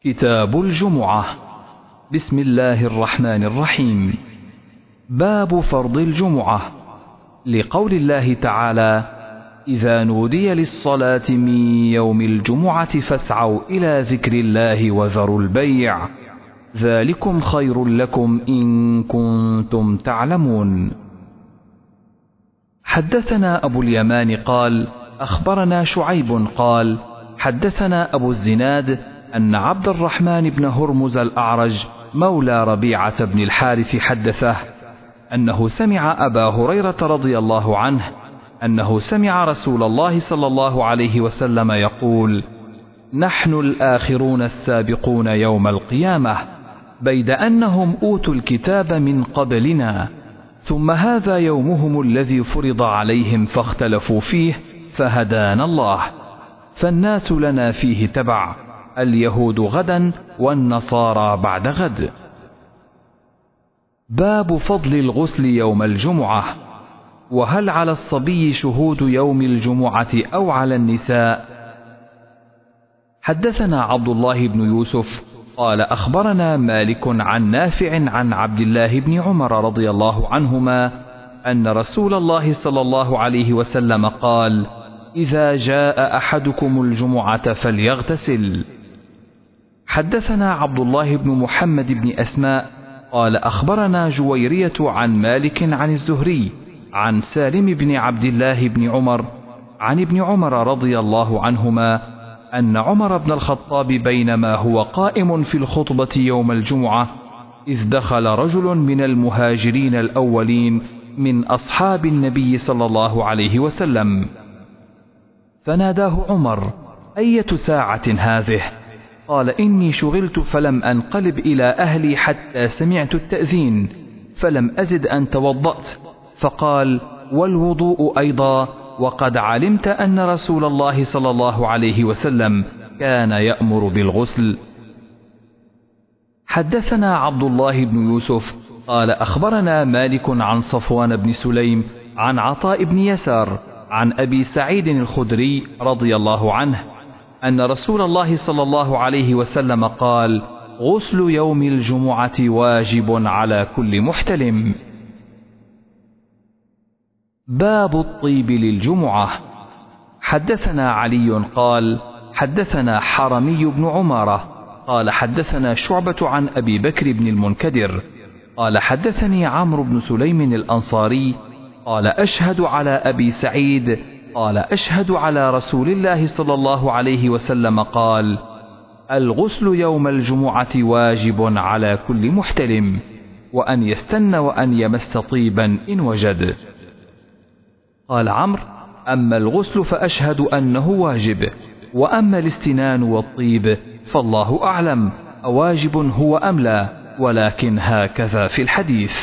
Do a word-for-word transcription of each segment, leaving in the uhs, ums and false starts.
كتاب الجمعة. بسم الله الرحمن الرحيم. باب فرض الجمعة، لقول الله تعالى: إذا نودي للصلاة من يوم الجمعة فاسعوا إلى ذكر الله وذروا البيع، ذلكم خير لكم إن كنتم تعلمون. حدثنا أبو اليمان قال: أخبرنا شعيب قال: حدثنا أبو الزناد أن عبد الرحمن بن هرمز الأعرج مولى ربيعة بن الحارث حدثه أنه سمع أبا هريرة رضي الله عنه أنه سمع رسول الله صلى الله عليه وسلم يقول: نحن الآخرون السابقون يوم القيامة، بيد أنهم أوتوا الكتاب من قبلنا، ثم هذا يومهم الذي فرض عليهم فاختلفوا فيه فهدانا الله، فالناس لنا فيه تبع، اليهود غدا والنصارى بعد غد. باب فضل الغسل يوم الجمعة، وهل على الصبي شهود يوم الجمعة أو على النساء؟ حدثنا عبد الله بن يوسف قال: أخبرنا مالك عن نافع عن عبد الله بن عمر رضي الله عنهما أن رسول الله صلى الله عليه وسلم قال: إذا جاء أحدكم الجمعة فليغتسل. حدثنا عبد الله بن محمد بن أسماء قال: أخبرنا جويرية عن مالك عن الزهري عن سالم بن عبد الله بن عمر عن ابن عمر رضي الله عنهما أن عمر بن الخطاب بينما هو قائم في الخطبة يوم الجمعة إذ دخل رجل من المهاجرين الأولين من أصحاب النبي صلى الله عليه وسلم، فناداه عمر: أية ساعة هذه؟ قال: إني شغلت فلم أنقلب إلى أهلي حتى سمعت التأذين، فلم أزد أن توضأت. فقال: والوضوء أيضا، وقد علمت أن رسول الله صلى الله عليه وسلم كان يأمر بالغسل. حدثنا عبد الله بن يوسف قال: أخبرنا مالك عن صفوان بن سليم عن عطاء بن يسار عن أبي سعيد الخدري رضي الله عنه أن رسول الله صلى الله عليه وسلم قال: غسل يوم الجمعة واجب على كل محتلم. باب الطيب للجمعة. حدثنا علي قال: حدثنا حرمي بن عمارة قال: حدثنا شعبة عن أبي بكر بن المنكدر قال: حدثني عمرو بن سليم الأنصاري قال: أشهد على أبي سعيد قال: أشهد على رسول الله صلى الله عليه وسلم قال: الغسل يوم الجمعة واجب على كل محتلم، وأن يستن وأن يمس طيبا إن وجد. قال عمرو: أما الغسل فأشهد أنه واجب، وأما الاستنان والطيب فالله أعلم أواجب هو أم لا، ولكن هكذا في الحديث.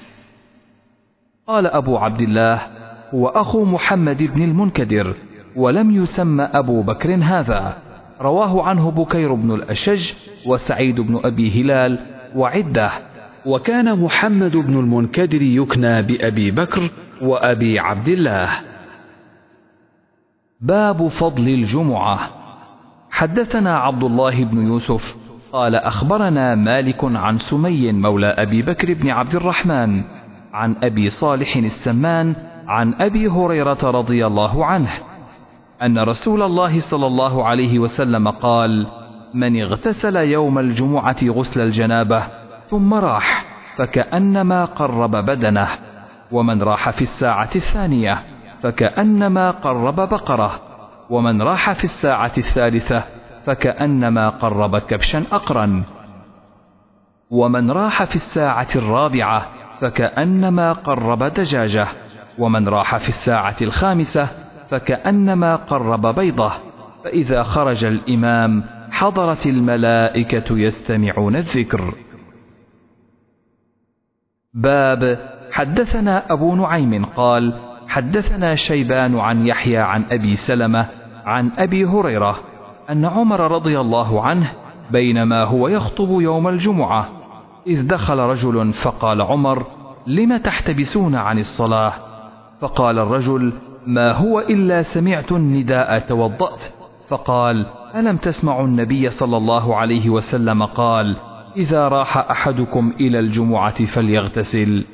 قال أبو عبد الله: هو أخو محمد بن المنكدر، ولم يسمى أبو بكر هذا. رواه عنه بكير بن الأشج وسعيد بن أبي هلال وعدة، وكان محمد بن المنكدر يكنى بأبي بكر وأبي عبد الله. باب فضل الجمعة. حدثنا عبد الله بن يوسف قال: أخبرنا مالك عن سمي مولى أبي بكر بن عبد الرحمن عن أبي صالح السمان عن أبي هريرة رضي الله عنه أن رسول الله صلى الله عليه وسلم قال: من اغتسل يوم الجمعة غسل الجنابة ثم راح فكأنما قرب بدنه، ومن راح في الساعة الثانية فكأنما قرب بقرة، ومن راح في الساعة الثالثة فكأنما قرب كبشا أقرا، ومن راح في الساعة الرابعة فكأنما قرب دجاجة، ومن راح في الساعة الخامسة فكأنما قرب بيضة، فإذا خرج الإمام حضرت الملائكة يستمعون الذكر. باب حدثنا أبو نعيم قال: حدثنا شيبان عن يحيى عن أبي سلمة عن أبي هريرة أن عمر رضي الله عنه بينما هو يخطب يوم الجمعة إذ دخل رجل فقال عمر: لم تحتبسون عن الصلاة؟ فقال الرجل: ما هو إلا سمعت النداء توضأت. فقال: ألم تسمعوا النبي صلى الله عليه وسلم قال: إذا راح أحدكم إلى الجمعة فليغتسل.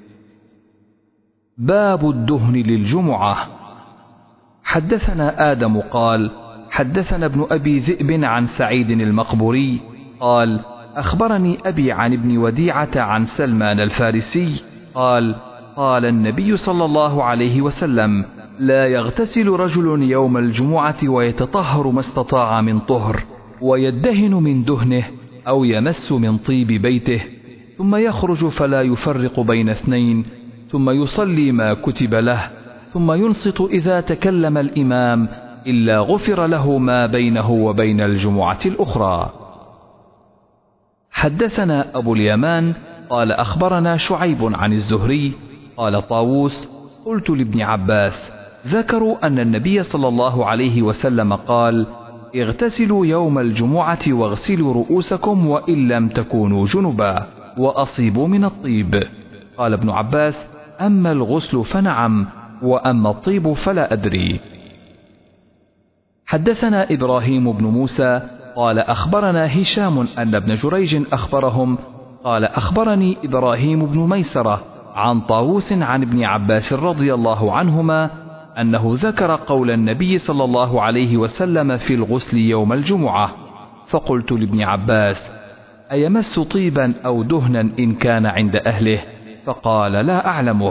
باب الدهن للجمعة. حدثنا آدم قال: حدثنا ابن أبي ذئب عن سعيد المقبوري قال: أخبرني أبي عن ابن وديعة عن سلمان الفارسي قال: قال النبي صلى الله عليه وسلم: لا يغتسل رجل يوم الجمعة ويتطهر ما استطاع من طهر، ويدهن من دهنه أو يمس من طيب بيته، ثم يخرج فلا يفرق بين اثنين، ثم يصلي ما كتب له، ثم ينصت إذا تكلم الإمام، إلا غفر له ما بينه وبين الجمعة الأخرى. حدثنا أبو اليمان قال: أخبرنا شعيب عن الزهري قال طاووس: قلت لابن عباس: ذكروا أن النبي صلى الله عليه وسلم قال: اغتسلوا يوم الجمعة واغسلوا رؤوسكم وإن لم تكونوا جنبا، وأصيبوا من الطيب. قال ابن عباس: أما الغسل فنعم، وأما الطيب فلا أدري. حدثنا إبراهيم بن موسى قال: أخبرنا هشام أن ابن جريج أخبرهم قال: أخبرني إبراهيم بن ميسرة عن طاووس عن ابن عباس رضي الله عنهما أنه ذكر قول النبي صلى الله عليه وسلم في الغسل يوم الجمعة، فقلت لابن عباس: أيمس طيبا أو دهنا إن كان عند أهله؟ فقال: لا أعلمه.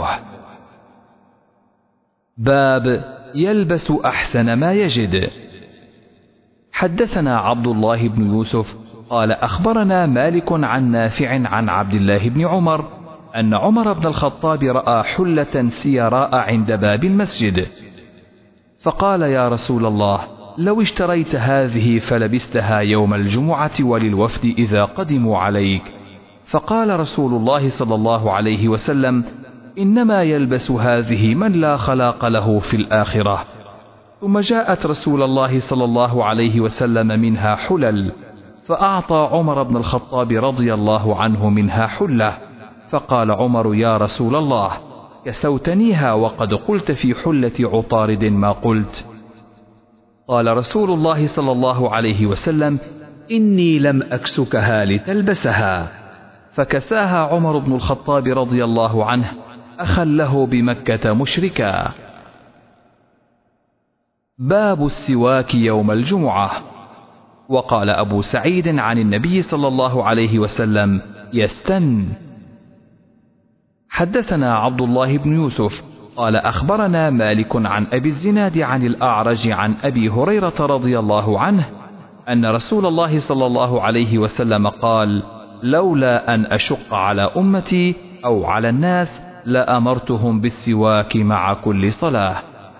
باب يلبس أحسن ما يجد. حدثنا عبد الله بن يوسف قال: أخبرنا مالك عن نافع عن عبد الله بن عمر أن عمر بن الخطاب رأى حلة سيراء عند باب المسجد، فقال: يا رسول الله، لو اشتريت هذه فلبستها يوم الجمعة وللوفد إذا قدموا عليك. فقال رسول الله صلى الله عليه وسلم: إنما يلبس هذه من لا خلاق له في الآخرة. ثم جاءت رسول الله صلى الله عليه وسلم منها حلل، فأعطى عمر بن الخطاب رضي الله عنه منها حلة، فقال عمر: يا رسول الله، كسوتنيها وقد قلت في حلة عطارد ما قلت. قال رسول الله صلى الله عليه وسلم: إني لم أكسكها لتلبسها. فكساها عمر بن الخطاب رضي الله عنه أخا له بمكة مشركا. باب السواك يوم الجمعة. وقال أبو سعيد عن النبي صلى الله عليه وسلم: يستن. حدثنا عبد الله بن يوسف قال: أخبرنا مالك عن أبي الزناد عن الأعرج عن أبي هريرة رضي الله عنه أن رسول الله صلى الله عليه وسلم قال: لولا أن أشق على أمتي أو على الناس لأمرتهم بالسواك مع كل صلاة.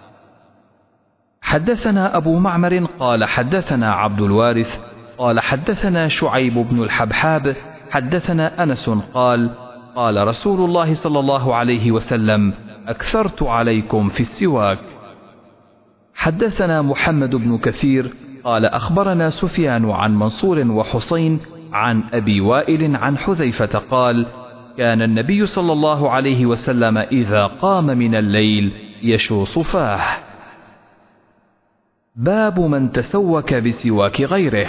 حدثنا أبو معمر قال: حدثنا عبد الوارث قال: حدثنا شعيب بن الحبحاب حدثنا أنس قال: قال رسول الله صلى الله عليه وسلم: أكثرت عليكم في السواك. حدثنا محمد بن كثير قال: أخبرنا سفيان عن منصور وحسين عن أبي وائل عن حذيفة قال: كان النبي صلى الله عليه وسلم إذا قام من الليل يشوص فاه. باب من تسوك بسواك غيره.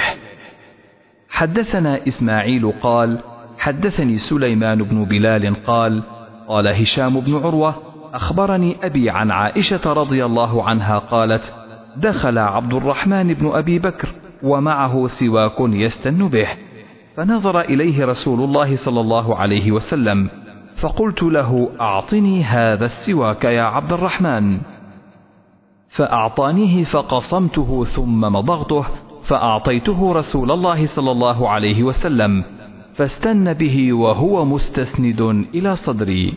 حدثنا إسماعيل قال: حدثني سليمان بن بلال قال: قال هشام بن عروة: أخبرني أبي عن عائشة رضي الله عنها قالت: دخل عبد الرحمن بن أبي بكر ومعه سواك يستن به، فنظر إليه رسول الله صلى الله عليه وسلم، فقلت له: أعطني هذا السواك يا عبد الرحمن. فأعطانيه فقصمته ثم مضغته، فأعطيته رسول الله صلى الله عليه وسلم، فاستن به وهو مستسند إلى صدري.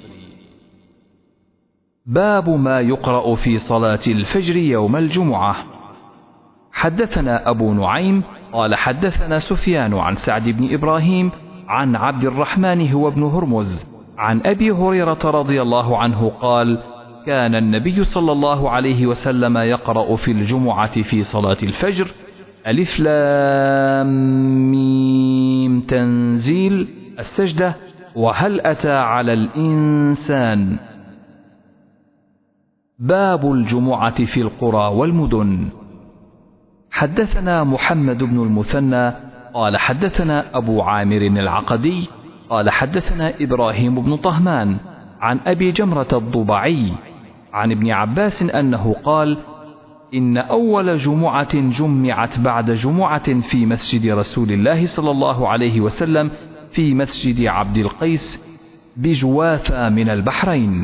باب ما يقرأ في صلاة الفجر يوم الجمعة. حدثنا أبو نعيم قال: حدثنا سفيان عن سعد بن إبراهيم عن عبد الرحمن هو ابن هرمز عن أبي هريرة رضي الله عنه قال: كان النبي صلى الله عليه وسلم يقرأ في الجمعة في صلاة الفجر: ألف لام ميم تنزيل، السجدة، وهل أتى على الإنسان. باب الجمعة في القرى والمدن. حدثنا محمد بن المثنى قال حدثنا أبو عامر العقدي قال حدثنا إبراهيم بن طهمان عن أبي جمرة الضبعي عن ابن عباس أنه قال: إن أول جمعة جمعت بعد جمعة في مسجد رسول الله صلى الله عليه وسلم في مسجد عبد القيس بجواثة من البحرين.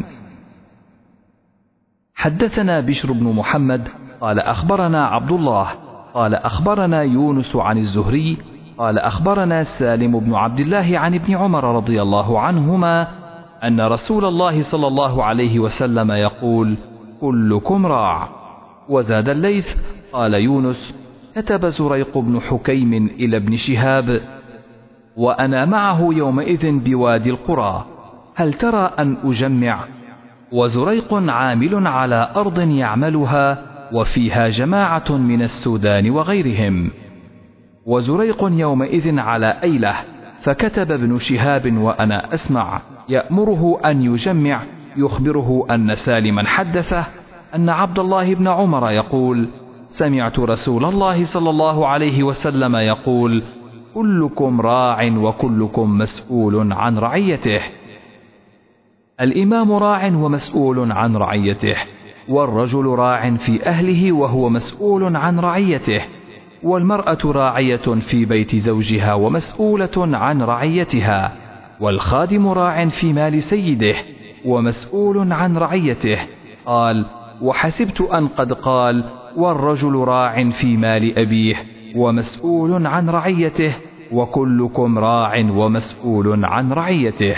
حدثنا بشر بن محمد قال أخبرنا عبد الله قال أخبرنا يونس عن الزهري قال أخبرنا سالم بن عبد الله عن ابن عمر رضي الله عنهما أن رسول الله صلى الله عليه وسلم يقول: كلكم راع. وزاد الليث قال يونس: كتب زريق بن حكيم إلى ابن شهاب وأنا معه يومئذ بوادي القرى، هل ترى أن أجمع؟ وزريق عامل على أرض يعملها وفيها جماعة من السودان وغيرهم. وزريق يومئذ على أيله، فكتب ابن شهاب وأنا أسمع يأمره أن يجمع، يخبره أن سالما حدثه أن عبد الله بن عمر يقول: سمعت رسول الله صلى الله عليه وسلم يقول: كلكم راع وكلكم مسؤول عن رعيته. الإمام راع ومسؤول عن رعيته، والرجل راع في أهله وهو مسؤول عن رعيته، والمرأة راعية في بيت زوجها ومسؤولة عن رعيتها، والخادم راع في مال سيده ومسؤول عن رعيته. قال: وحسبت أن قد قال: والرجل راع في مال أبيه ومسؤول عن رعيته، وكلكم راع ومسؤول عن رعيته.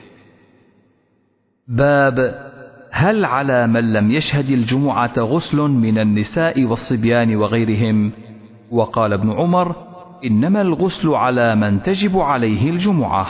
باب: هل على من لم يشهد الجمعة غسل من النساء والصبيان وغيرهم؟ وقال ابن عمر: إنما الغسل على من تجب عليه الجمعة.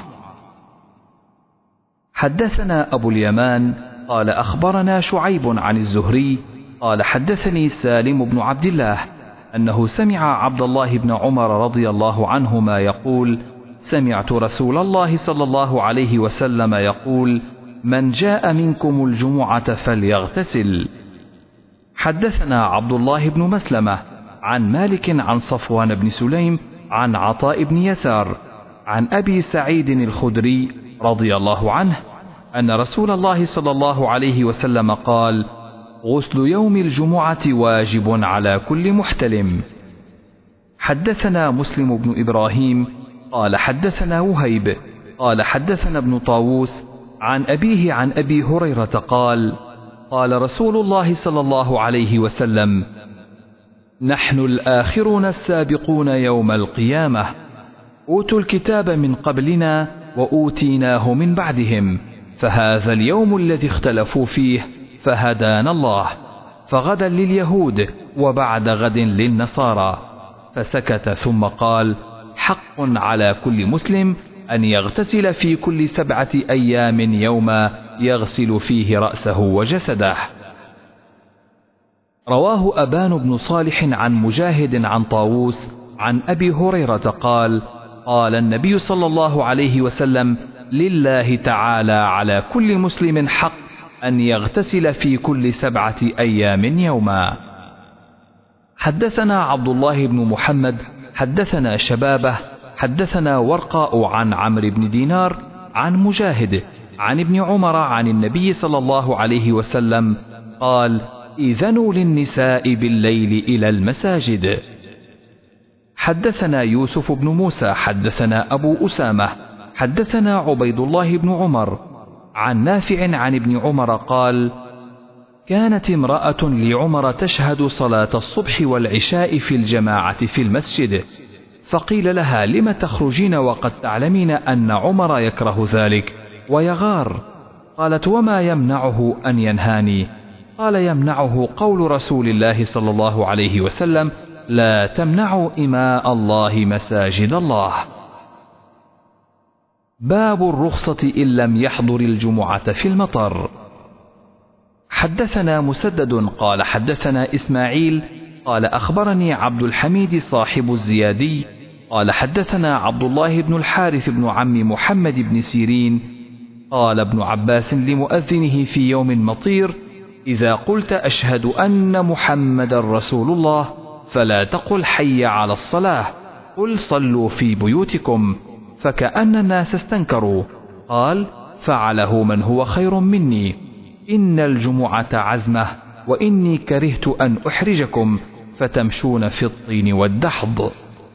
حدثنا أبو اليمان قال أخبرنا شعيب عن الزهري قال حدثني سالم بن عبد الله أنه سمع عبد الله بن عمر رضي الله عنهما يقول: سمعت رسول الله صلى الله عليه وسلم يقول: من جاء منكم الجمعة فليغتسل. حدثنا عبد الله بن مسلمة عن مالك عن صفوان بن سليم عن عطاء بن يسار عن أبي سعيد الخدري رضي الله عنه أن رسول الله صلى الله عليه وسلم قال: غسل يوم الجمعة واجب على كل محتلم. حدثنا مسلم بن إبراهيم قال حدثنا وهيب قال حدثنا ابن طاووس عن أبيه عن أبي هريرة قال: قال رسول الله صلى الله عليه وسلم: نحن الآخرون السابقون يوم القيامة، أوتوا الكتاب من قبلنا وأوتيناه من بعدهم، فهذا اليوم الذي اختلفوا فيه فهدانا الله، فغدا لليهود وبعد غد للنصارى. فسكت ثم قال: حق على كل مسلم أن يغتسل في كل سبعة أيام يوما يغسل فيه رأسه وجسده. رواه أبان بن صالح عن مجاهد عن طاووس عن أبي هريرة قال: قال النبي صلى الله عليه وسلم: لله تعالى على كل مسلم حق أن يغتسل في كل سبعة أيام يوما. حدثنا عبد الله بن محمد حدثنا شبابه حدثنا ورقاء عن عمرو بن دينار عن مجاهد عن ابن عمر عن النبي صلى الله عليه وسلم قال: إذنوا للنساء بالليل إلى المساجد. حدثنا يوسف بن موسى حدثنا أبو أسامة حدثنا عبيد الله بن عمر عن نافع عن ابن عمر قال: كانت امرأة لعمر تشهد صلاة الصبح والعشاء في الجماعة في المسجد، فقيل لها: لم تخرجين وقد تعلمين أن عمر يكره ذلك ويغار؟ قالت: وما يمنعه أن ينهاني؟ قال: يمنعه قول رسول الله صلى الله عليه وسلم: لا تمنعوا إماء الله مساجد الله. باب الرخصة إن لم يحضر الجمعة في المطر. حدثنا مسدد قال حدثنا إسماعيل قال أخبرني عبد الحميد صاحب الزيادي قال حدثنا عبد الله بن الحارث بن عم محمد بن سيرين قال ابن عباس لمؤذنه في يوم مطير: إذا قلت أشهد أن محمد رسول الله فلا تقل حي على الصلاة، قل صلوا في بيوتكم، فكأن الناس استنكروا. قال: فعله من هو خير مني، إن الجمعة عزمة، وإني كرهت أن أحرجكم فتمشون في الطين والدحض.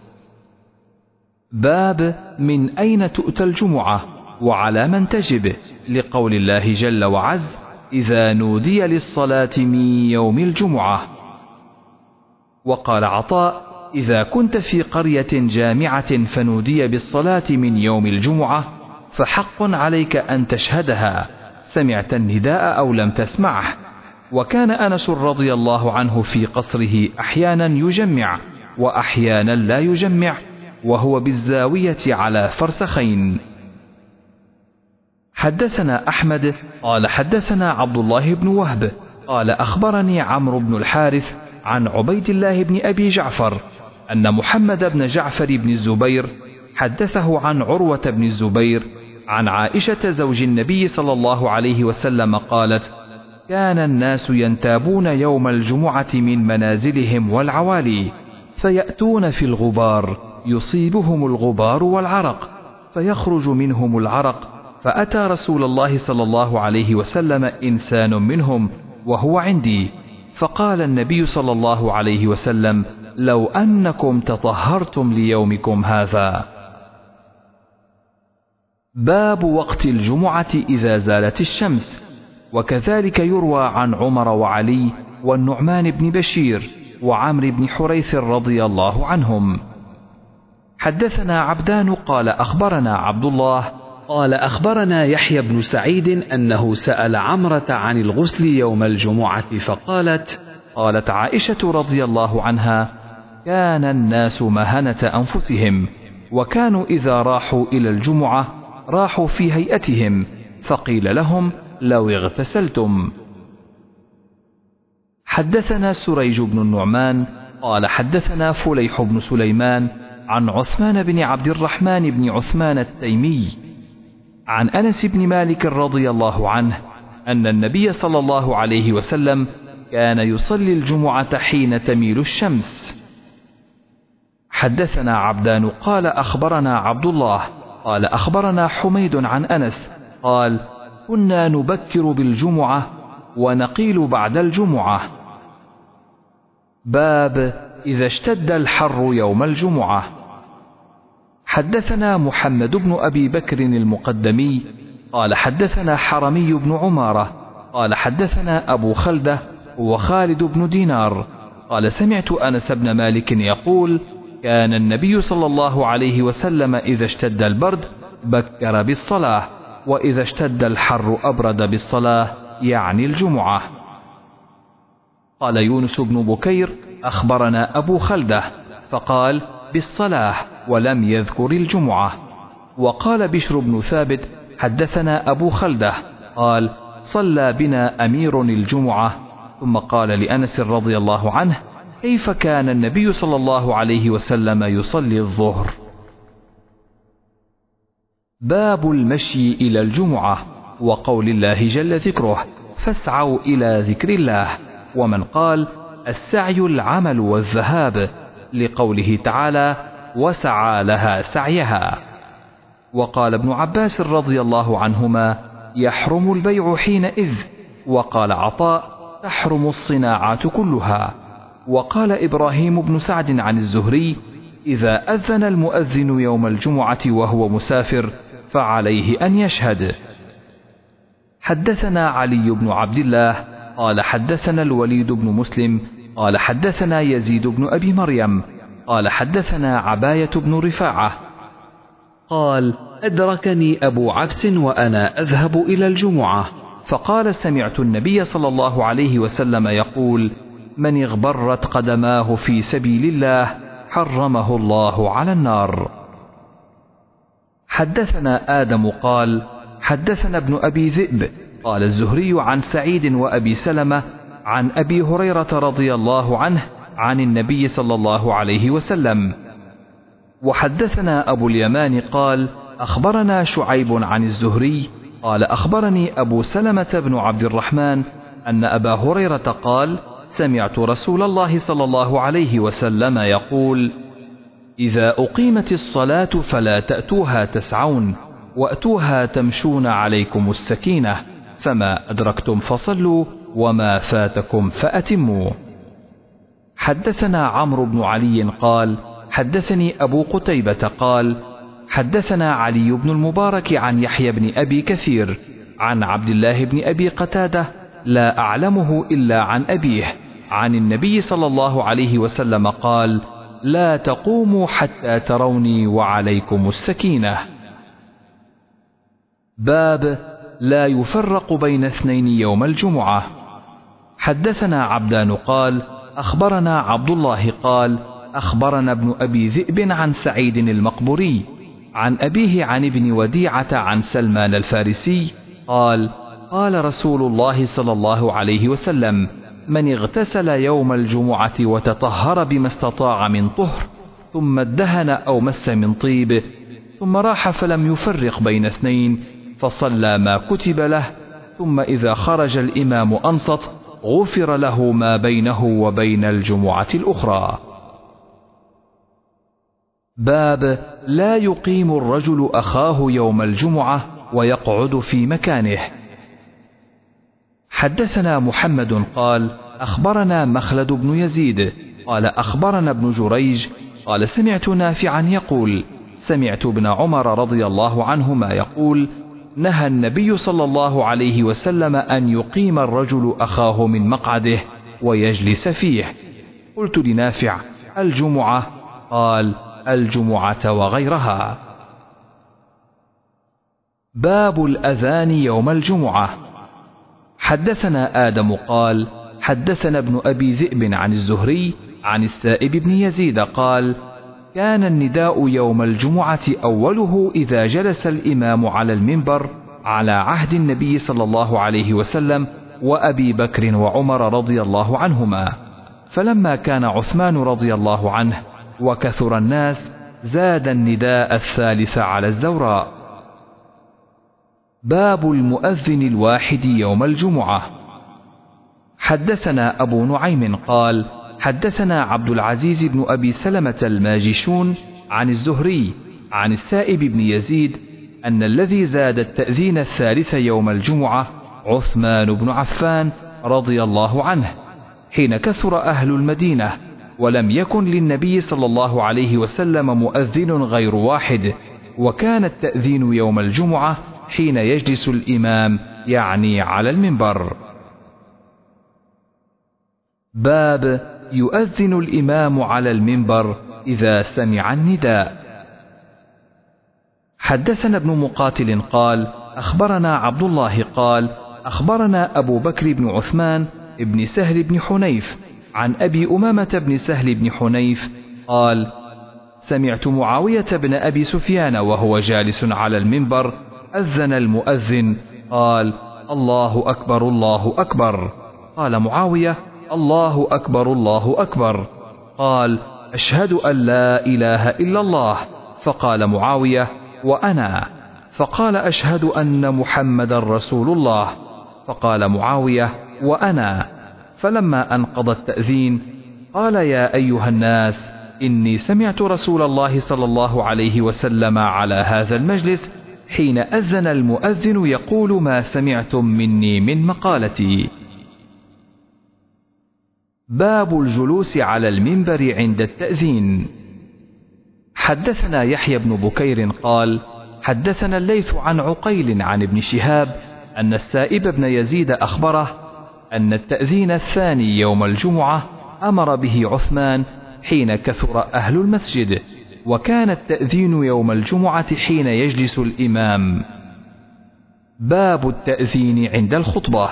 باب من أين تؤتى الجمعة وعلى من تجب، لقول الله جل وعز: إذا نودي للصلاة من يوم الجمعة. وقال عطاء: إذا كنت في قرية جامعة فنودي بالصلاة من يوم الجمعة فحق عليك أن تشهدها، سمعت النداء أو لم تسمعه. وكان أنس رضي الله عنه في قصره أحيانا يجمع وأحيانا لا يجمع، وهو بالزاوية على فرسخين. حدثنا أحمد قال حدثنا عبد الله بن وهب قال أخبرني عمرو بن الحارث عن عبيد الله بن أبي جعفر أن محمد بن جعفر بن الزبير حدثه عن عروة بن الزبير عن عائشة زوج النبي صلى الله عليه وسلم قالت: كان الناس ينتابون يوم الجمعة من منازلهم والعوالي، فيأتون في الغبار يصيبهم الغبار والعرق، فيخرج منهم العرق، فأتى رسول الله صلى الله عليه وسلم إنسان منهم وهو عندي، فقال النبي صلى الله عليه وسلم: لو أنكم تطهرتم ليومكم هذا. باب وقت الجمعة إذا زالت الشمس. وكذلك يروى عن عمر وعلي والنعمان بن بشير وعمرو بن حريث رضي الله عنهم. حدثنا عبدان قال أخبرنا عبد الله قال أخبرنا يحيى بن سعيد أنه سأل عمرة عن الغسل يوم الجمعة فقالت: قالت عائشة رضي الله عنها: كان الناس مهنة أنفسهم، وكانوا إذا راحوا إلى الجمعة راحوا في هيئتهم، فقيل لهم: لو اغتسلتم. حدثنا سريج بن النعمان قال حدثنا فليح بن سليمان عن عثمان بن عبد الرحمن بن عثمان التيمي عن أنس بن مالك رضي الله عنه أن النبي صلى الله عليه وسلم كان يصلي الجمعة حين تميل الشمس. حدثنا عبدان قال أخبرنا عبد الله قال أخبرنا حميد عن أنس قال: كنا نبكر بالجمعة ونقيل بعد الجمعة. باب إذا اشتد الحر يوم الجمعة. حدثنا محمد بن أبي بكر المقدمي قال حدثنا حرمي بن عمارة قال حدثنا أبو خلدة وخالد بن دينار قال: سمعت أنس بن مالك يقول: كان النبي صلى الله عليه وسلم إذا اشتد البرد بكر بالصلاة، وإذا اشتد الحر أبرد بالصلاة، يعني الجمعة. قال يونس بن بكير: أخبرنا أبو خلدة فقال: بالصلاة، ولم يذكر الجمعة. وقال بشر بن ثابت: حدثنا أبو خلدة قال: صلى بنا أمير الجمعة، ثم قال لأنس رضي الله عنه: كيف كان النبي صلى الله عليه وسلم يصلي الظهر؟ باب المشي إلى الجمعة، وقول الله جل ذكره: فاسعوا إلى ذكر الله. ومن قال: السعي العمل والذهاب، لقوله تعالى: وسعى لها سعيها. وقال ابن عباس رضي الله عنهما: يحرم البيع حينئذ. وقال عطاء: تحرم الصناعات كلها. وقال إبراهيم بن سعد عن الزهري: إذا أذن المؤذن يوم الجمعة وهو مسافر فعليه أن يشهد. حدثنا علي بن عبد الله قال حدثنا الوليد بن مسلم قال حدثنا يزيد بن أبي مريم قال حدثنا عباية بن رفاعة قال: أدركني أبو عبس وأنا أذهب إلى الجمعة، فقال: سمعت النبي صلى الله عليه وسلم يقول: من اغبرت قدماه في سبيل الله حرمه الله على النار. حدثنا آدم قال حدثنا ابن أبي ذئب قال الزهري عن سعيد وأبي سلمة عن أبي هريرة رضي الله عنه عن النبي صلى الله عليه وسلم. وحدثنا أبو اليمان قال أخبرنا شعيب عن الزهري قال أخبرني أبو سلمة بن عبد الرحمن أن أبا هريرة قال: سمعت رسول الله صلى الله عليه وسلم يقول: إذا أقيمت الصلاة فلا تأتوها تسعون وأتوها تمشون عليكم السكينة، فما أدركتم فصلوا وما فاتكم فأتموا. حدثنا عمرو بن علي قال: حدثني أبو قتيبة قال: حدثنا علي بن المبارك عن يحيى بن أبي كثير عن عبد الله بن أبي قتادة لا أعلمه إلا عن أبيه عن النبي صلى الله عليه وسلم قال: لا تقوموا حتى تروني وعليكم السكينة. باب لا يفرق بين اثنين يوم الجمعة. حدثنا عبدان قال: أخبرنا عبد الله قال: أخبرنا ابن أبي ذئب عن سعيد المقبوري عن أبيه عن ابن وديعة عن سلمان الفارسي قال: قال رسول الله صلى الله عليه وسلم: من اغتسل يوم الجمعة وتطهر بما استطاع من طهر ثم ادهن أو مس من طيب ثم راح فلم يفرق بين اثنين فصلى ما كتب له ثم إذا خرج الإمام أنصت غفر له ما بينه وبين الجمعة الأخرى. باب لا يقيم الرجل أخاه يوم الجمعة ويقعد في مكانه. حدثنا محمد قال: أخبرنا مخلد بن يزيد قال: أخبرنا ابن جريج قال: سمعت نافعا يقول: سمعت ابن عمر رضي الله عنهما يقول: نهى النبي صلى الله عليه وسلم أن يقيم الرجل أخاه من مقعده ويجلس فيه. قلت لنافع: الجمعة؟ قال: الجمعة وغيرها. باب الأذان يوم الجمعة. حدثنا آدم قال: حدثنا ابن أبي ذئب عن الزهري عن السائب بن يزيد قال: كان النداء يوم الجمعة أوله إذا جلس الإمام على المنبر على عهد النبي صلى الله عليه وسلم وأبي بكر وعمر رضي الله عنهما، فلما كان عثمان رضي الله عنه وكثر الناس زاد النداء الثالث على الزوراء. باب المؤذن الواحد يوم الجمعة. حدثنا أبو نعيم قال: حدثنا عبد العزيز بن أبي سلمة الماجشون عن الزهري عن السائب بن يزيد أن الذي زاد التأذين الثالث يوم الجمعة عثمان بن عفان رضي الله عنه حين كثر أهل المدينة ولم يكن للنبي صلى الله عليه وسلم مؤذن غير واحد، وكان التأذين يوم الجمعة حين يجلس الإمام يعني على المنبر. باب يؤذن الإمام على المنبر إذا سمع النداء. حدثنا ابن مقاتل قال: أخبرنا عبد الله قال: أخبرنا أبو بكر بن عثمان ابن سهل بن حنيف عن أبي أمامة بن سهل بن حنيف قال: سمعت معاوية بن أبي سفيان وهو جالس على المنبر أذن المؤذن قال: الله أكبر الله أكبر. قال معاوية: الله أكبر الله أكبر. قال: أشهد أن لا إله إلا الله. فقال معاوية: وأنا. فقال: أشهد أن محمد رسول الله. فقال معاوية: وأنا. فلما انقضى التأذين قال: يا أيها الناس، إني سمعت رسول الله صلى الله عليه وسلم على هذا المجلس حين أذن المؤذن يقول ما سمعتم مني من مقالتي. باب الجلوس على المنبر عند التأذين. حدثنا يحيى بن بكير قال: حدثنا الليث عن عقيل عن ابن شهاب أن السائب بن يزيد أخبره أن التأذين الثاني يوم الجمعة أمر به عثمان حين كثر أهل المسجد، وكان التأذين يوم الجمعة حين يجلس الإمام. باب التأذين عند الخطبة.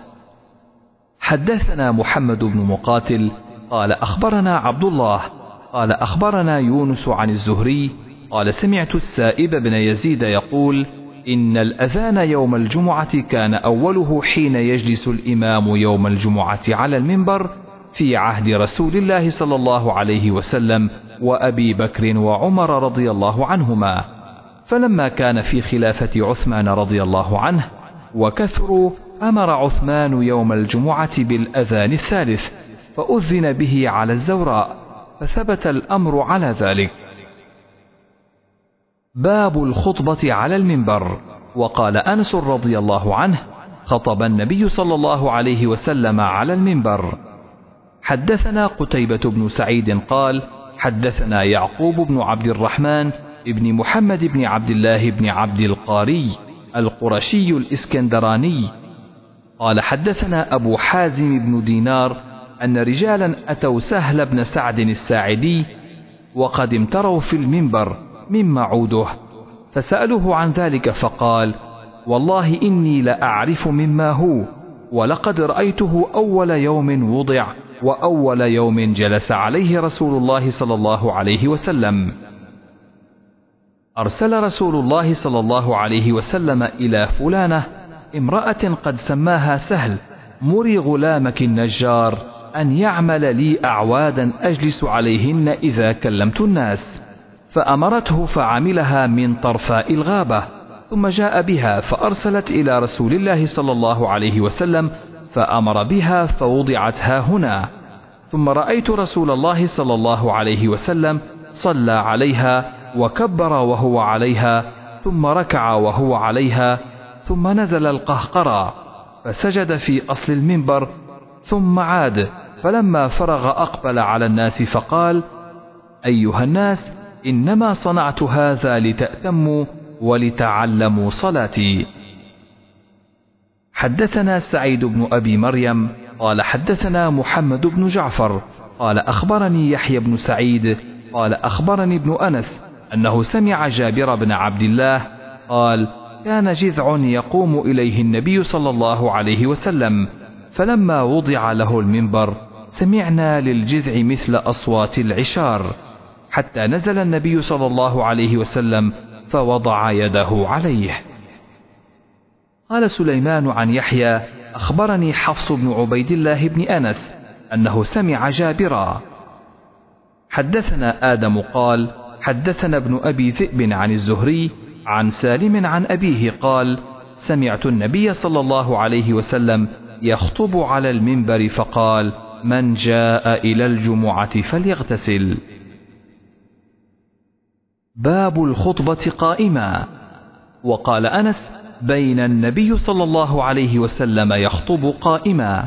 حدثنا محمد بن مقاتل قال: أخبرنا عبد الله قال: أخبرنا يونس عن الزهري قال: سمعت السائب بن يزيد يقول: إن الأذان يوم الجمعة كان أوله حين يجلس الإمام يوم الجمعة على المنبر في عهد رسول الله صلى الله عليه وسلم وأبي بكر وعمر رضي الله عنهما، فلما كان في خلافة عثمان رضي الله عنه وكثروا أمر عثمان يوم الجمعة بالأذان الثالث، فأذن به على الزوراء، فثبت الأمر على ذلك. باب الخطبة على المنبر. وقال أنس رضي الله عنه: خطب النبي صلى الله عليه وسلم على المنبر. حدثنا قتيبة بن سعيد قال: حدثنا يعقوب بن عبد الرحمن ابن محمد بن عبد الله بن عبد القاري القرشي الإسكندراني قال: حدثنا أبو حازم بن دينار أن رجالا أتوا سهل بن سعد الساعدي وقد امتروا في المنبر مما عوده، فسألوه عن ذلك فقال: والله إني لأعرف مما هو، ولقد رأيته أول يوم وضع وأول يوم جلس عليه رسول الله صلى الله عليه وسلم. أرسل رسول الله صلى الله عليه وسلم إلى فلانة امرأة قد سماها سهل: مري غلامك النجار أن يعمل لي أعوادا أجلس عليهن إذا كلمت الناس، فأمرته فعملها من طرفاء الغابة، ثم جاء بها فأرسلت إلى رسول الله صلى الله عليه وسلم فأمر بها فوضعت ها هنا، ثم رأيت رسول الله صلى الله عليه وسلم صلى عليها وكبر وهو عليها، ثم ركع وهو عليها، ثم نزل القهقرى فسجد في أصل المنبر، ثم عاد، فلما فرغ أقبل على الناس فقال: أيها الناس، إنما صنعت هذا لتأتموا ولتعلموا صلاتي. حدثنا سعيد بن أبي مريم قال: حدثنا محمد بن جعفر قال: أخبرني يحيى بن سعيد قال: أخبرني ابن أنس أنه سمع جابر بن عبد الله قال: كان جذع يقوم إليه النبي صلى الله عليه وسلم، فلما وضع له المنبر سمعنا للجذع مثل أصوات العشار، حتى نزل النبي صلى الله عليه وسلم فوضع يده عليه. قال سليمان عن يحيى: أخبرني حفص بن عبيد الله بن أنس أنه سمع جابرا. حدثنا آدم قال: حدثنا ابن أبي ذئب عن الزهري عن سالم عن أبيه قال: سمعت النبي صلى الله عليه وسلم يخطب على المنبر فقال: من جاء إلى الجمعة فليغتسل. باب الخطبة قائما. وقال أنس: بين النبي صلى الله عليه وسلم يخطب قائما.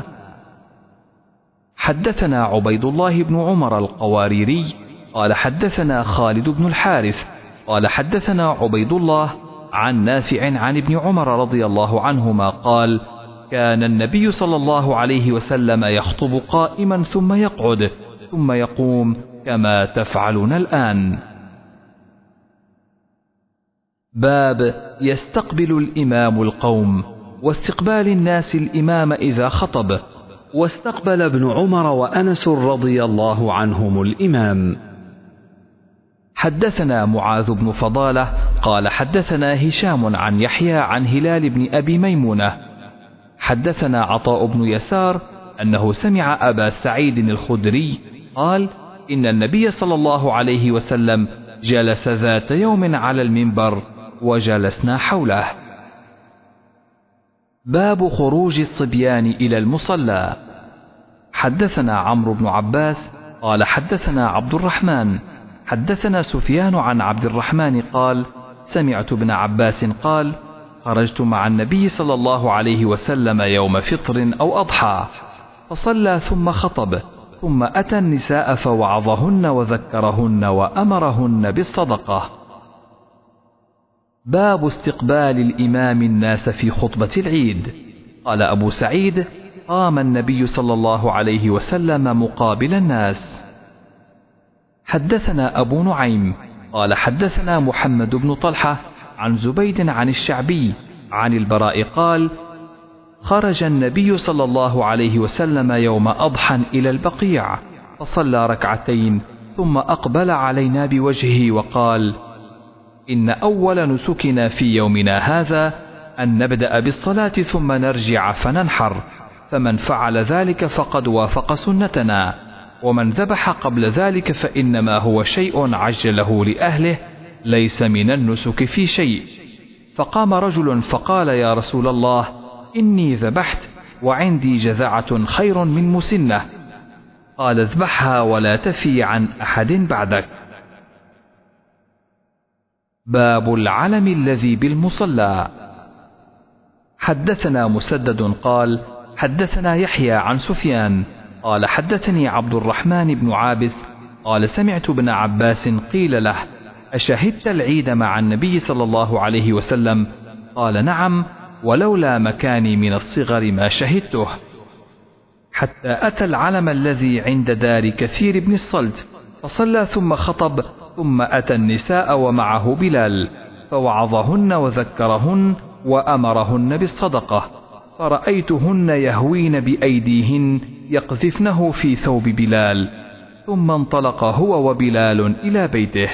حدثنا عبيد الله بن عمر القواريري قال: حدثنا خالد بن الحارث قال: حدثنا عبيد الله عن نافع عن ابن عمر رضي الله عنهما قال: كان النبي صلى الله عليه وسلم يخطب قائما ثم يقعد ثم يقوم كما تفعلون الآن. باب يستقبل الإمام القوم واستقبال الناس الإمام إذا خطب. واستقبل ابن عمر وأنس رضي الله عنهم الإمام. حدثنا معاذ بن فضالة قال: حدثنا هشام عن يحيى عن هلال بن أبي ميمونة حدثنا عطاء بن يسار أنه سمع أبا سعيد الخدري قال: إن النبي صلى الله عليه وسلم جلس ذات يوم على المنبر وجلسنا حوله. باب خروج الصبيان إلى المصلى. حدثنا عمرو بن عباس قال: حدثنا عبد الرحمن حدثنا سفيان عن عبد الرحمن قال: سمعت ابن عباس قال: خرجت مع النبي صلى الله عليه وسلم يوم فطر أو أضحى، فصلى ثم خطب، ثم أتى النساء فوعظهن وذكرهن وأمرهن بالصدقة. باب استقبال الإمام الناس في خطبة العيد. قال أبو سعيد: قام النبي صلى الله عليه وسلم مقابل الناس. حدثنا أبو نعيم قال: حدثنا محمد بن طلحة عن زبيد عن الشعبي عن البراء قال: خرج النبي صلى الله عليه وسلم يوم أضحى إلى البقيع فصلى ركعتين ثم أقبل علينا بوجهه وقال: إن أول نسكنا في يومنا هذا أن نبدأ بالصلاة ثم نرجع فننحر، فمن فعل ذلك فقد وافق سنتنا، ومن ذبح قبل ذلك فإنما هو شيء عجله لأهله ليس من النسك في شيء. فقام رجل فقال: يا رسول الله، إني ذبحت وعندي جذعة خير من مسنة. قال اذبحها ولا تفي عن أحد بعدك. باب العلم الذي بالمصلى. حدثنا مسدد قال حدثنا يحيى عن سفيان قال حدثني عبد الرحمن بن عابس قال سمعت ابن عباس قيل له أشهدت العيد مع النبي صلى الله عليه وسلم؟ قال نعم، ولولا مكاني من الصغر ما شهدته. حتى أتى العلم الذي عند دار كثير بن الصلت فصلى ثم خطب، ثم أتى النساء ومعه بلال فوعظهن وذكرهن وأمرهن بالصدقة، فرأيتهن يهوين بأيديهن يقذفنه في ثوب بلال، ثم انطلق هو وبلال إلى بيته.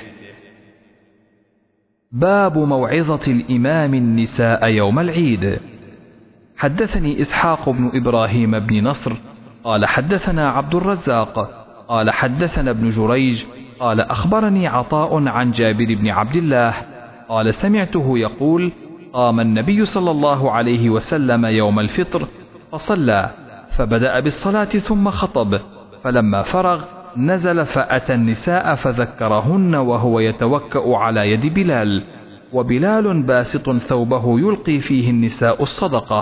باب موعظة الإمام النساء يوم العيد. حدثني إسحاق بن إبراهيم بن نصر قال حدثنا عبد الرزاق قال حدثنا ابن جريج قال أخبرني عطاء عن جابر بن عبد الله قال سمعته يقول قام النبي صلى الله عليه وسلم يوم الفطر فصلى، فبدأ بالصلاة ثم خطب، فلما فرغ نزل فأتى النساء فذكرهن وهو يتوكأ على يد بلال، وبلال باسط ثوبه يلقي فيه النساء الصدقة.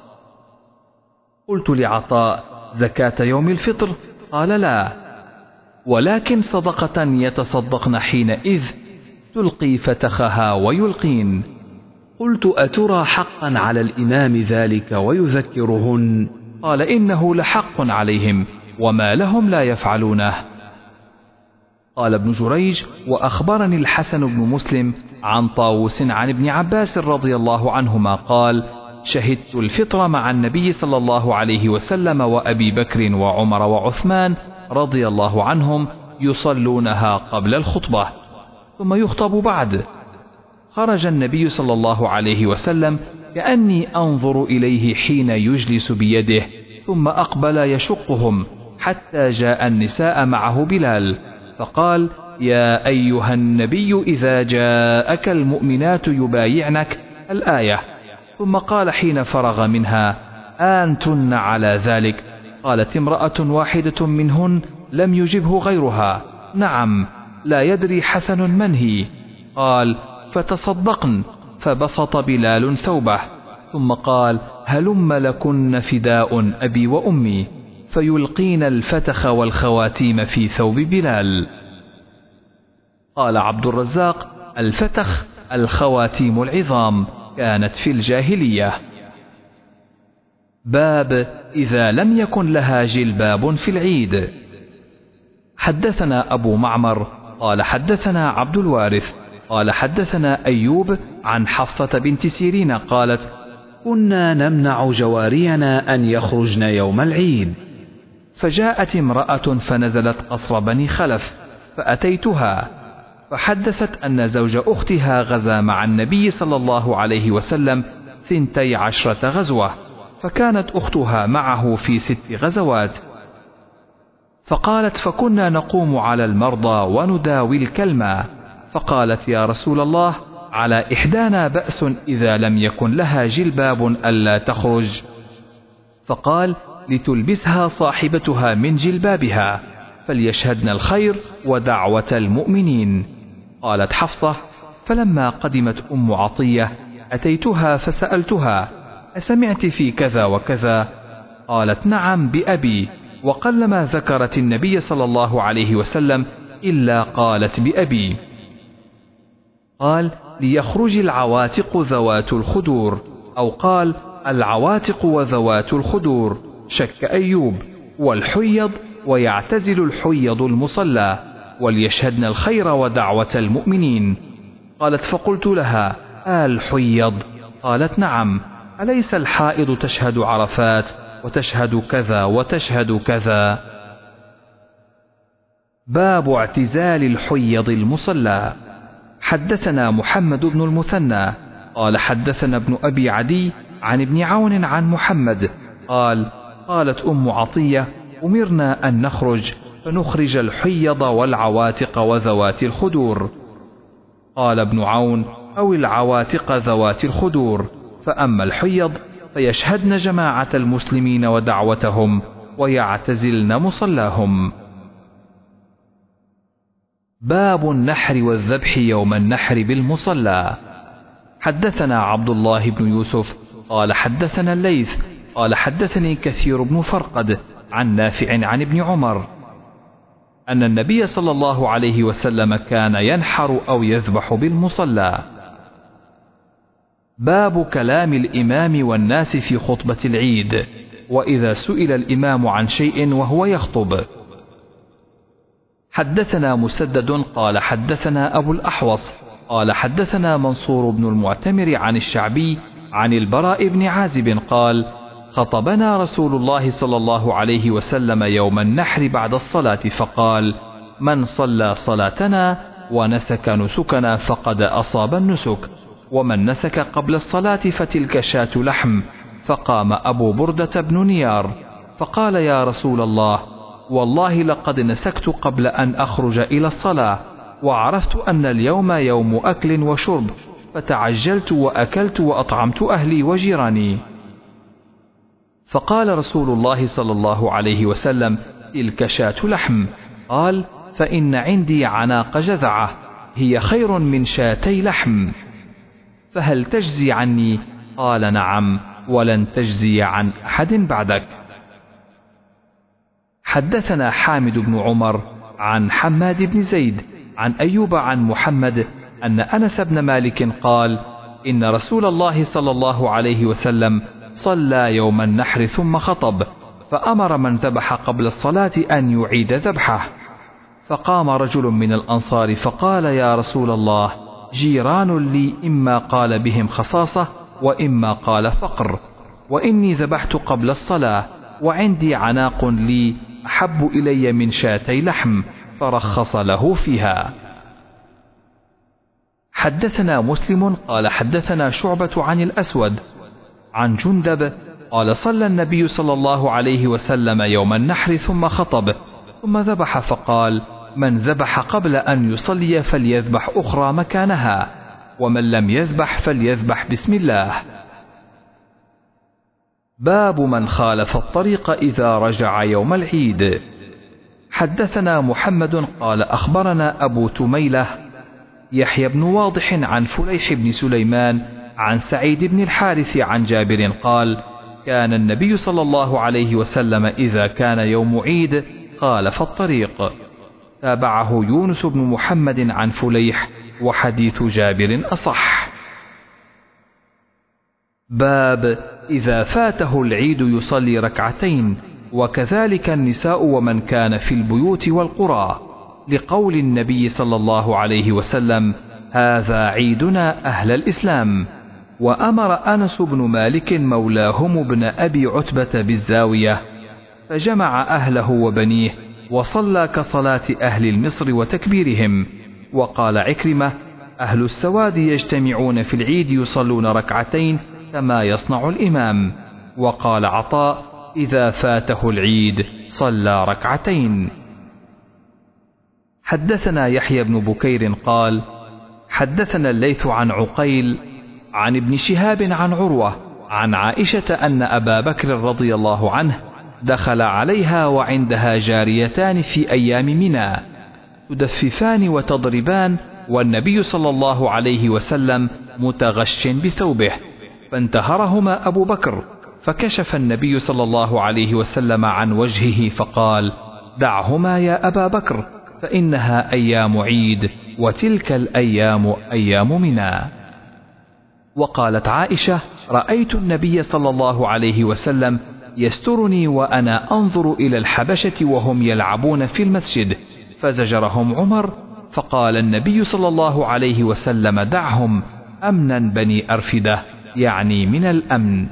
قلت لعطاء زكاة يوم الفطر؟ قال لا، ولكن صدقة يتصدقن حينئذ تلقي فتخها ويلقين. قلت أترى حقا على الإمام ذلك ويذكرهن؟ قال إنه لحق عليهم، وما لهم لا يفعلونه. قال ابن جريج وأخبرني الحسن بن مسلم عن طاووس عن ابن عباس رضي الله عنهما قال شهدت الفطر مع النبي صلى الله عليه وسلم وأبي بكر وعمر وعثمان رضي الله عنهم يصلونها قبل الخطبة ثم يخطب بعد. خرج النبي صلى الله عليه وسلم كأني أنظر إليه حين يجلس بيده، ثم أقبل يشقهم حتى جاء النساء معه بلال فقال يا أيها النبي إذا جاءك المؤمنات يبايعنك الآية، ثم قال حين فرغ منها أنتن على ذلك؟ قالت امرأة واحدة منهن لم يجبه غيرها نعم، لا يدري حسن من هي. قال فتصدقن، فبسط بلال ثوبه ثم قال هلم لكن فداء أبي وأمي، فيلقين الفتخ والخواتيم في ثوب بلال. قال عبد الرزاق الفتخ الخواتيم العظام كانت في الجاهلية. باب إذا لم يكن لها جلباب في العيد. حدثنا أبو معمر قال حدثنا عبد الوارث قال حدثنا أيوب عن حفصة بنت سيرين قالت كنا نمنع جوارينا أن يخرجن يوم العيد، فجاءت امرأة فنزلت قصر بني خلف فأتيتها فحدثت أن زوج أختها غزا مع النبي صلى الله عليه وسلم ثنتي عشرة غزوة، فكانت أختها معه في ست غزوات. فقالت فكنا نقوم على المرضى ونداوي الكلمة، فقالت يا رسول الله على إحدانا بأس إذا لم يكن لها جلباب ألا تخرج؟ فقال لتلبسها صاحبتها من جلبابها فليشهدن الخير ودعوة المؤمنين. قالت حفصة فلما قدمت أم عطية أتيتها فسألتها أسمعت في كذا وكذا؟ قالت نعم بأبي، وقلما ذكرت النبي صلى الله عليه وسلم إلا قالت بأبي. قال ليخرج العواتق ذوات الخدور، أو قال العواتق وذوات الخدور، شك أيوب، والحيض ويعتزل الحيض المصلى، وليشهدن الخير ودعوة المؤمنين. قالت فقلت لها الحيض؟ قالت نعم، أليس الحائض تشهد عرفات وتشهد كذا وتشهد كذا؟ باب اعتزال الحيض المصلى. حدثنا محمد بن المثنى قال حدثنا ابن أبي عدي عن ابن عون عن محمد قال قالت أم عطية أمرنا أن نخرج فنخرج الحيض والعواتق وذوات الخدور. قال ابن عون أو العواتق ذوات الخدور، فأما الحيض فيشهدن جماعة المسلمين ودعوتهم، ويعتزلن مصلاهم. باب النحر والذبح يوم النحر بالمصلى. حدثنا عبد الله بن يوسف قال حدثنا الليث قال حدثني كثير بن فرقد عن نافع عن ابن عمر أن النبي صلى الله عليه وسلم كان ينحر أو يذبح بالمصلى. باب كلام الإمام والناس في خطبة العيد، وإذا سئل الإمام عن شيء وهو يخطب. حدثنا مسدد قال حدثنا أبو الأحوص قال حدثنا منصور بن المعتمر عن الشعبي عن البراء بن عازب قال خطبنا رسول الله صلى الله عليه وسلم يوم النحر بعد الصلاة فقال من صلى صلاتنا ونسك نسكنا فقد أصاب النسك، ومن نسك قبل الصلاة فتلك شاة لحم. فقام أبو بردة بن نيار فقال يا رسول الله والله لقد نسكت قبل أن أخرج إلى الصلاة، وعرفت أن اليوم يوم أكل وشرب، فتعجلت وأكلت وأطعمت أهلي وجيراني. فقال رسول الله صلى الله عليه وسلم تلك شاة لحم. قال فإن عندي عناق جذعة هي خير من شاتي لحم، فهل تجزي عني؟ قال نعم، ولن تجزي عن أحد بعدك. حدثنا حامد بن عمر عن حماد بن زيد عن أيوب عن محمد أن أنس بن مالك قال إن رسول الله صلى الله عليه وسلم صلى يوم النحر ثم خطب، فأمر من ذبح قبل الصلاة أن يعيد ذبحه. فقام رجل من الأنصار فقال يا رسول الله جيران لي إما قال بهم خصاصة وإما قال فقر، وإني ذبحت قبل الصلاة وعندي عناق لي أحب إلي من شاتي لحم، فرخص له فيها. حدثنا مسلم قال حدثنا شعبة عن الأسود عن جندب قال صلى النبي صلى الله عليه وسلم يوم النحر ثم خطب ثم ذبح فقال من ذبح قبل أن يصلي فليذبح أخرى مكانها، ومن لم يذبح فليذبح بسم الله. باب من خالف الطريق إذا رجع يوم العيد. حدثنا محمد قال أخبرنا أبو تميلة يحيى بن واضح عن فليح بن سليمان عن سعيد بن الحارث عن جابر قال كان النبي صلى الله عليه وسلم إذا كان يوم عيد خالف الطريق. تابعه يونس بن محمد عن فليح، وحديث جابر أصح. باب إذا فاته العيد يصلي ركعتين، وكذلك النساء ومن كان في البيوت والقرى، لقول النبي صلى الله عليه وسلم هذا عيدنا أهل الإسلام. وأمر أنس بن مالك مولاهم بن أبي عتبة بالزاوية فجمع أهله وبنيه وصلى كصلاة أهل المصر وتكبيرهم. وقال عكرمة أهل السواد يجتمعون في العيد يصلون ركعتين كما يصنع الإمام. وقال عطاء إذا فاته العيد صلى ركعتين. حدثنا يحيى بن بكير قال حدثنا الليث عن عقيل عن ابن شهاب عن عروة عن عائشة أن أبا بكر رضي الله عنه دخل عليها وعندها جاريتان في أيام منى تدففان وتضربان، والنبي صلى الله عليه وسلم متغش بثوبه، فانتهرهما أبو بكر، فكشف النبي صلى الله عليه وسلم عن وجهه فقال دعهما يا أبا بكر فإنها أيام عيد، وتلك الأيام أيام منى. وقالت عائشة رأيت النبي صلى الله عليه وسلم يسترني وأنا أنظر إلى الحبشة وهم يلعبون في المسجد، فزجرهم عمر، فقال النبي صلى الله عليه وسلم دعهم أمنا بني أرفدة، يعني من الأمن.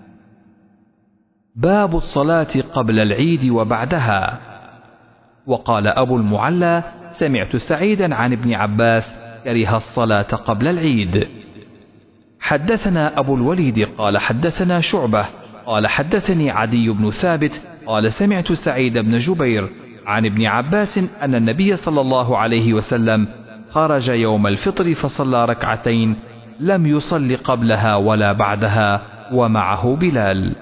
باب الصلاة قبل العيد وبعدها. وقال أبو المعلى سمعت سعيدا عن ابن عباس كره الصلاة قبل العيد. حدثنا أبو الوليد قال حدثنا شعبة قال حدثني عدي بن ثابت قال سمعت سعيد بن جبير عن ابن عباس أن النبي صلى الله عليه وسلم خرج يوم الفطر فصلى ركعتين لم يصل قبلها ولا بعدها، ومعه بلال.